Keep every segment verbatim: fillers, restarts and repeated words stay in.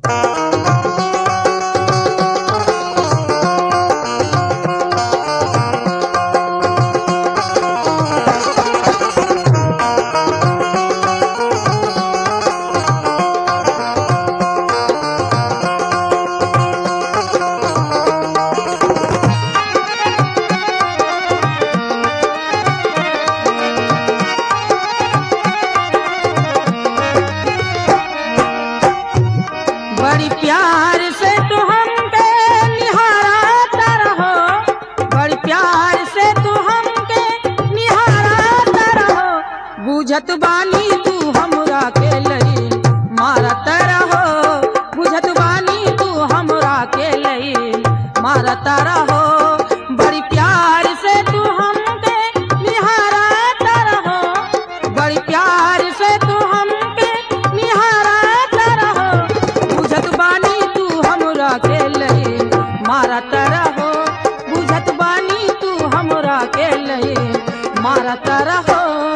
बड़ी प्यार से तू हमके निहारता रहो, बड़ी प्यार से तू हमके निहारता रहो, बुझत बानी तू हमरा के लई मारत रहो, बुझत बानी तू हमरा के लई मारत रहो, बड़ी प्यार से तू हमके निहारता रहो, बड़ी प्यार से तू हमके निहारता रहो, बुझत बानी तू हमरा के लई मारत रहो, बुझत बानी तू हमरा के लई मारत रहो।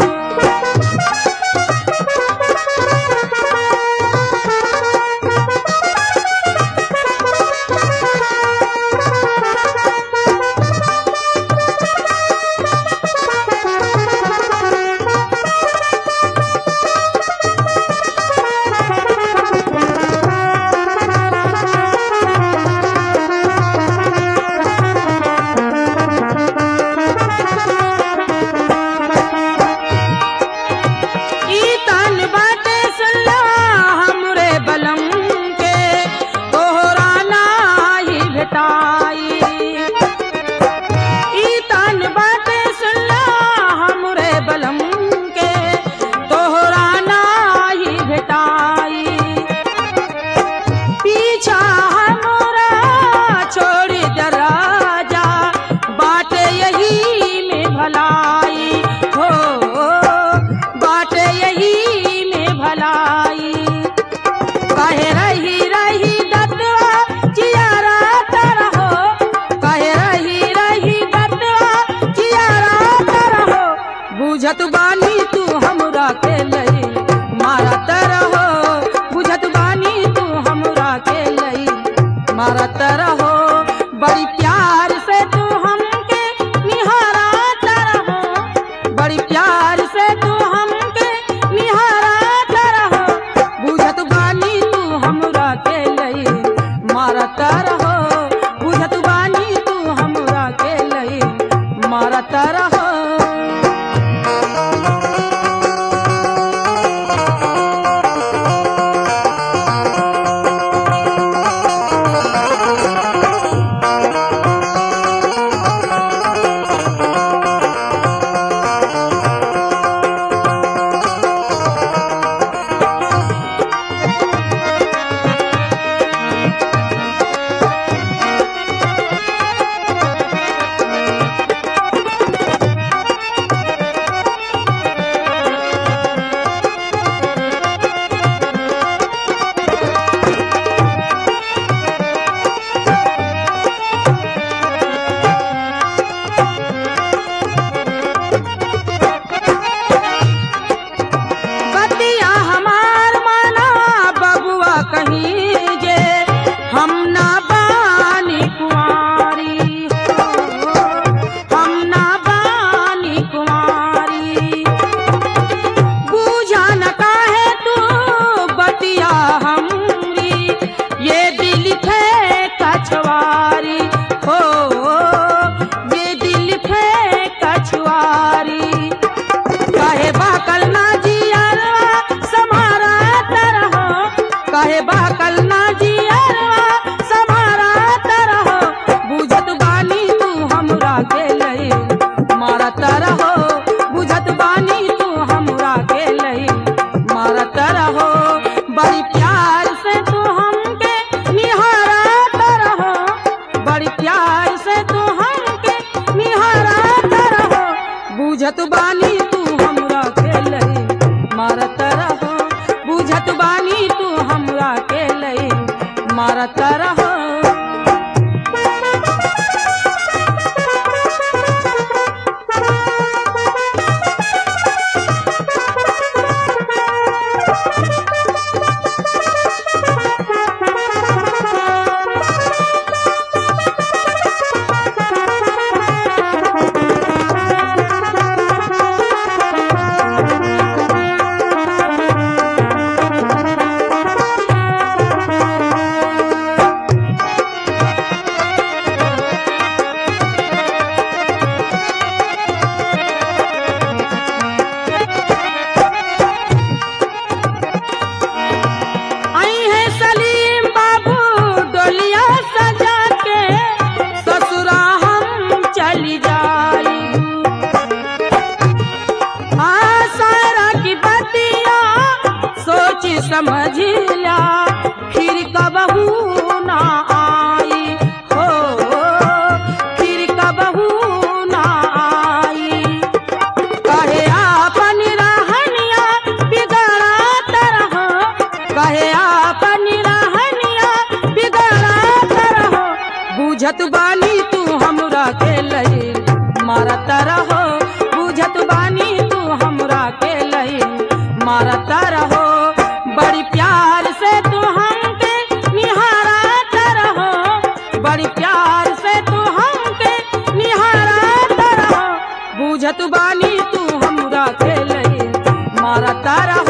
बुझत बानी तू हमरा के लई मारत रहो, बुझत बानी तू हमरा के लई मारत रहो, बड़ी प्यार से तू हमके निहारत रहो, बड़ी प्यार से तू हमके निहारत रहो, बुझत बानी तू हमरा के लई मारत रहो, बुझत बानी तू हमरा के लई मारत रहो। बुझत बानी तू हमरा के लई मारत रहो, बुझत बानी तू हमरा के लई मारत रहो। बुझिला फिर कबहू ना आई हो, फिर कबहू ना आई। कहे आपन रहनिया बिगड़त रहो, कहे आपन रहनिया बिगड़त रहो, बुझत बानी तू हमरा के लई मारत रहो, बुझत बानी तू हमरा के लई मारत रहो। बड़ी प्यार से तू हमके निहारत रहो, बड़ी प्यार से तू हमके निहारत रहो, बुझत बानी तू हमरा के लई मारत रहो।